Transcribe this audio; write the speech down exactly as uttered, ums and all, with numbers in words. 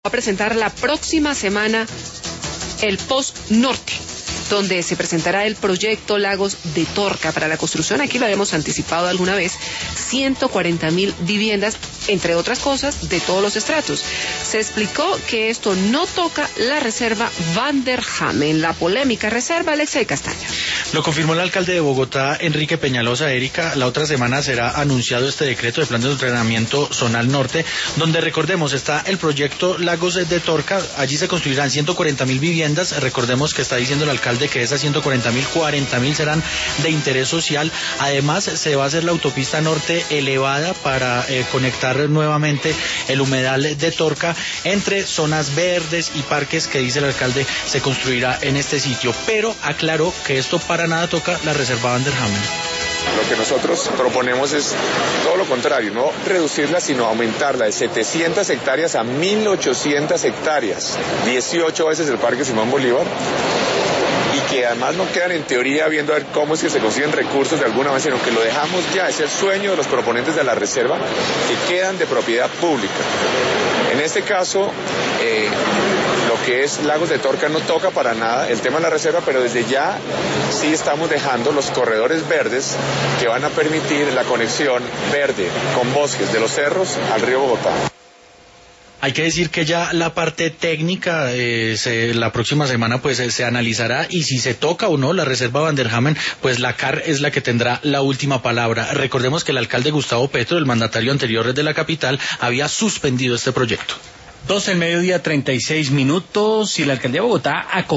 Va a presentar la próxima semana el Post Norte, donde se presentará el proyecto Lagos de Torca para la construcción. Aquí lo habíamos anticipado alguna vez, ciento cuarenta mil viviendas, entre otras cosas, de todos los estratos. Se explicó que esto no toca la reserva Van der Hamen, la polémica reserva. Alexei Castaño. Lo confirmó el alcalde de Bogotá, Enrique Peñalosa. Erika, la otra semana será anunciado este decreto de plan de entrenamiento zonal norte, donde, recordemos, está el proyecto Lagos de Torca. Allí se construirán ciento cuarenta mil viviendas. Recordemos que está diciendo el alcalde que esas ciento cuarenta mil, cuarenta mil serán de interés social. Además, se va a hacer la autopista norte elevada para eh, conectar nuevamente el humedal de Torca entre zonas verdes y parques que, dice el alcalde, se construirá en este sitio. Pero aclaró que esto para nada toca la reserva Van der Hamen. Lo que nosotros proponemos es todo lo contrario, no reducirla, sino aumentarla de setecientas hectáreas a mil ochocientas hectáreas, dieciocho veces el Parque Simón Bolívar, y que además no quedan en teoría viendo a ver cómo es que se consiguen recursos de alguna manera, sino que lo dejamos ya, es el sueño de los proponentes de la reserva, que quedan de propiedad pública. En este caso, eh, lo que es Lagos de Torca no toca para nada el tema de la reserva, pero desde ya sí estamos dejando los corredores verdes que van a permitir la conexión verde con bosques de los cerros al río Bogotá. Hay que decir que ya la parte técnica eh, se, la próxima semana pues se, se analizará, y si se toca o no la reserva Van der Hamen, pues la C A R es la que tendrá la última palabra. Recordemos que el alcalde Gustavo Petro, el mandatario anterior de la capital, había suspendido este proyecto. doce del mediodía, treinta y seis minutos, y la alcaldía de Bogotá